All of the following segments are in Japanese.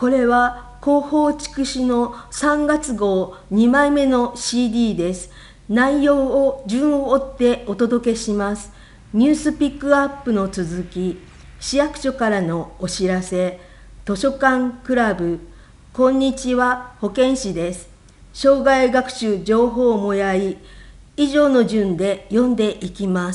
これは広報筑紫の3月号2枚目の CD です。内容を順を追ってお届けします。ニュースピックアップの続き、市役所からのお知らせ、図書館クラブ、こんにちは保健師です。障害学習情報もやい、以上の順で読んでいきます。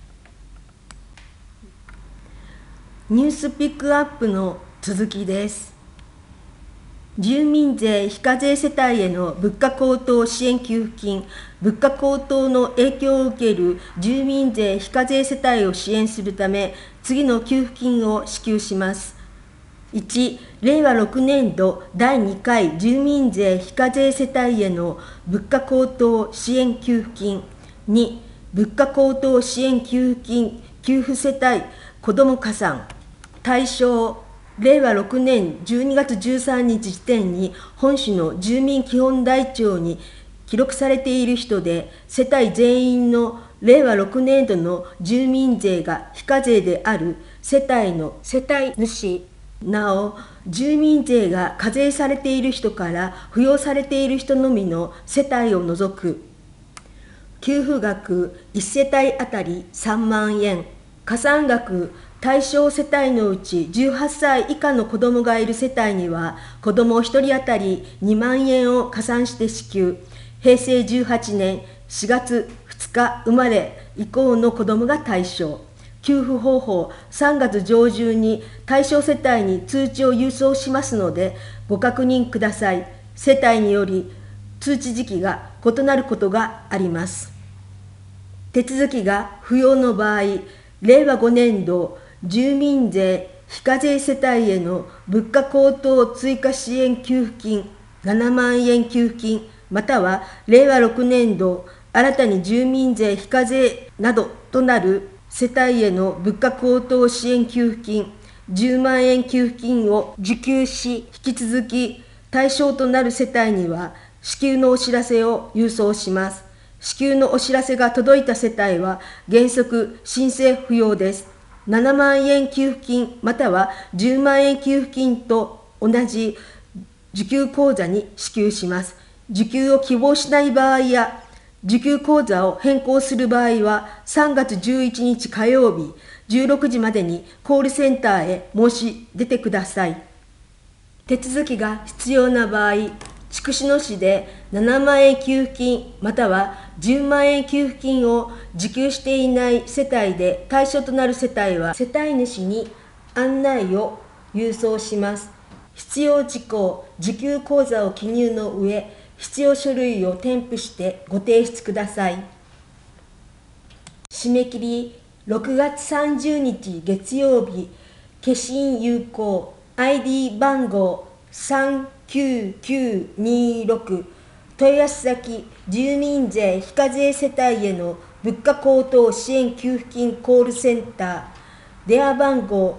ニュースピックアップの続きです。住民税非課税世帯への物価高騰支援給付金、物価高騰の影響を受ける住民税非課税世帯を支援するため、次の給付金を支給します。1、令和6年度第2回住民税非課税世帯への物価高騰支援給付金。2、物価高騰支援給付金給付世帯子ども加算。対象、令和6年12月13日時点に本市の住民基本台帳に記録されている人で、世帯全員の令和6年度の住民税が非課税である世帯の世帯主、なお、住民税が課税されている人から扶養されている人のみの世帯を除く。給付額1世帯あたり3万円、加算額対象世帯のうち18歳以下の子どもがいる世帯には子ども1人当たり2万円を加算して支給。平成18年4月2日生まれ以降の子どもが対象。給付方法、3月上旬に対象世帯に通知を郵送しますのでご確認ください。世帯により通知時期が異なることがあります。手続きが不要の場合、令和5年度住民税非課税世帯への物価高騰追加支援給付金7万円給付金、または令和6年度新たに住民税非課税などとなる世帯への物価高騰支援給付金10万円給付金を受給し、引き続き対象となる世帯には支給のお知らせを郵送します。支給のお知らせが届いた世帯は原則申請不要です。7万円給付金または10万円給付金と同じ受給口座に支給します。受給を希望しない場合や受給口座を変更する場合は3月11日火曜日16時までにコールセンターへ申し出てください。手続きが必要な場合、筑紫野市で7万円給付金または10万円給付金を受給していない世帯で対象となる世帯は世帯主に案内を郵送します。必要事項、受給口座を記入の上、必要書類を添付してご提出ください。締め切り6月30日月曜日、消印有効 ID 番号39926、問い合わせ先住民税非課税世帯への物価高騰支援給付金コールセンター、電話番号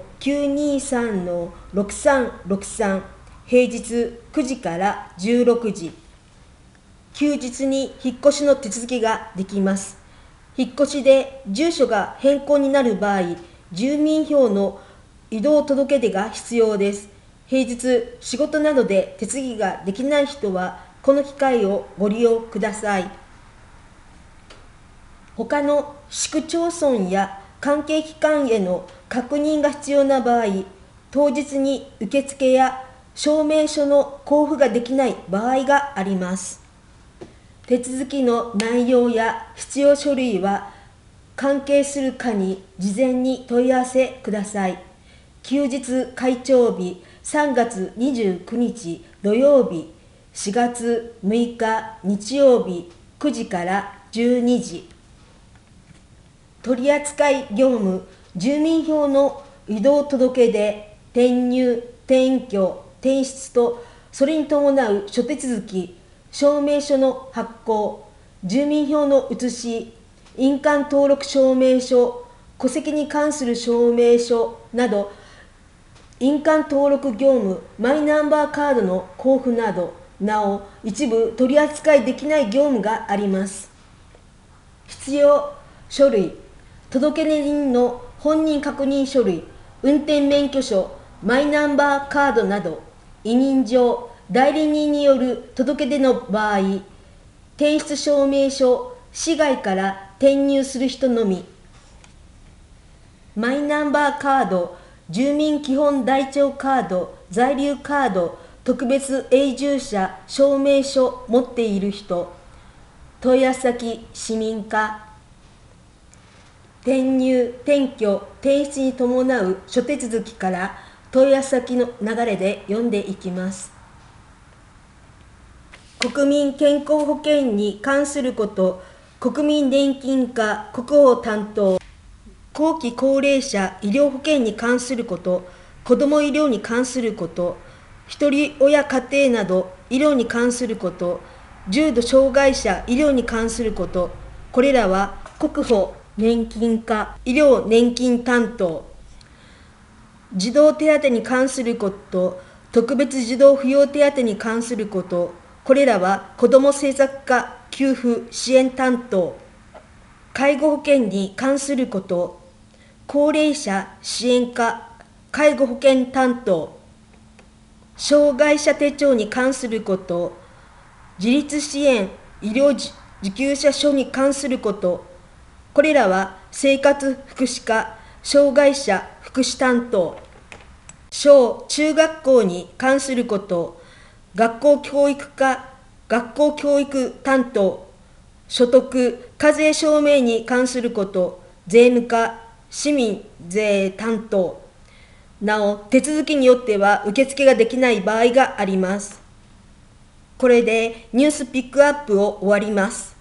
923-6363、平日9時から16時。休日に引っ越しの手続きができます。引っ越しで住所が変更になる場合、住民票の移動届出が必要です。平日仕事などで手続きができない人はこの機会をご利用ください。他の市区町村や関係機関への確認が必要な場合、当日に受付や証明書の交付ができない場合があります。手続きの内容や必要書類は関係する課に事前に問い合わせください。休日開帳日3月29日土曜日、4月6日日曜日9時から12時。取扱業務、住民票の移動届出、転入、転居、転出とそれに伴う諸手続き、証明書の発行、住民票の写し、印鑑登録証明書、戸籍に関する証明書など、印鑑登録業務、マイナンバーカードの交付など、なお一部取り扱いできない業務があります。必要書類、届出人の本人確認書類、運転免許証、マイナンバーカードなど、 委任状、代理人による届け出の場合、転出証明書、市外から転入する人のみ。マイナンバーカード、住民基本台帳カード、在留カード、特別永住者証明書持っている人、問い合わせ先市民課。転入、転居、転出に伴う諸手続きから問い合わせ先の流れで読んでいきます。国民健康保険に関すること、国民年金課国保担当、後期高齢者医療保険に関すること、子ども医療に関すること、ひとり親家庭など医療に関すること、重度障害者医療に関すること、これらは国保年金課医療年金担当、児童手当に関すること、特別児童扶養手当に関すること、これらは子ども政策課給付支援担当、介護保険に関すること、高齢者支援課介護保険担当、障害者手帳に関すること、自立支援医療受給者書に関すること、これらは生活福祉課障害者福祉担当、小中学校に関すること、学校教育課学校教育担当、所得課税証明に関すること、税務課市民税担当。なお、手続きによっては受付ができない場合があります。これでニュースピックアップを終わります。